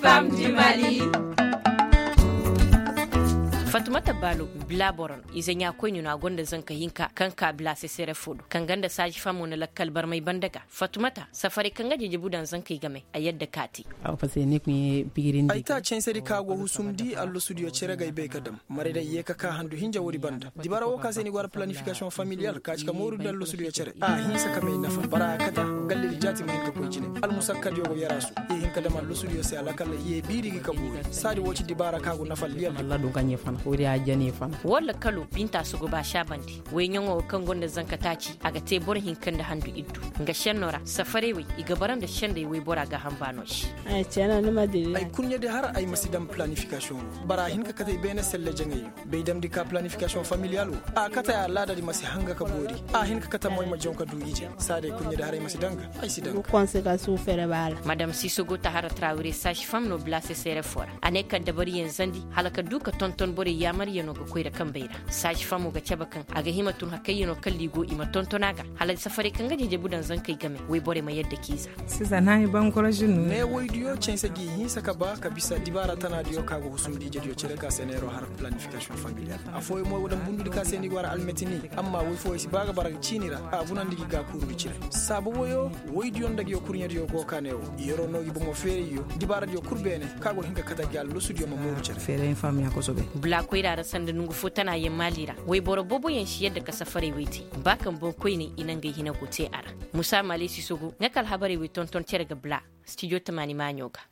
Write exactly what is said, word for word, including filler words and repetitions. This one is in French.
femmes du Mali. Fatoumata Balo bla boron izenya ko nyuna gonda zanka hinka kanka bla se sere fodo kanganda saji famu na lakkal bar mai bandaga Fatoumata safari kanga je budan zanka game a yadda kati aw fase ne kun pigirin ai ta cen seri kago husumdi allo studio cere gai be kadam mare da yeka ka handu hinja wori banda dibara wo ka seni war planification familial ka cika moru dallo studio cere a hinsa kame nafa bara kata galle jati mai ka koycine al musakkad yogo yarasu e hinka dama allo studio se alakalla ye biri ka buri sadi woti dibara kago nafa liyal Allah don kanye fana wuri a jani fana walla kalo binta su goba shabandi we nyongo kan gonda zanka taci aga te bor hinkan da handu iddu nga shennora safare we iga baran da shende we bora ga hambano shi ai tana ni madiri ai kunya de har ai masidam planification bara hinka kata bene selle jangayi be dam dika planification familial a kata ya lada di masi hanga ka bori a hinka kata moy ma jonka du ije sade kunya de har ai masidanga ai sidanga conséquence su fere bala madame Sisogo Tahara Traoré sage femme no blase sere fora ane kan da bari yanzandi halaka duka tonton bori ya yano ga koyra kan beira saji famu ga cabakan aga himatun hakayino kalligo ima tontonaga halal safari kan gaje je budan zan kai game wai bore mai yadda kiza siza nayi ban korajinu ne wai diyo cense gi hin saka ba ka bisa dibara tana diyo kago husum di diyo cere ka senero har planification familial afoy mo wadan bundu ka seni gwara almetini amma wai fo si baga bara cinira a bunan digi ga kuru di cire sabu woyo wai diyo ndagi yo kurnya diyo go kanewo yoro no gibo mo feri yo dibara diyo kurbene kago hinka kata gal lusudiyo mo moru cere fere infamia ko sobe bla koyra da sanda nungu fotana yin malira wai boro bobo yan shi yadda ka safare witi bakan bon koy ne inan ga hina gote ara Musa Male Sisogo nakal habare wi tonton cerga bla studio tamani manyoga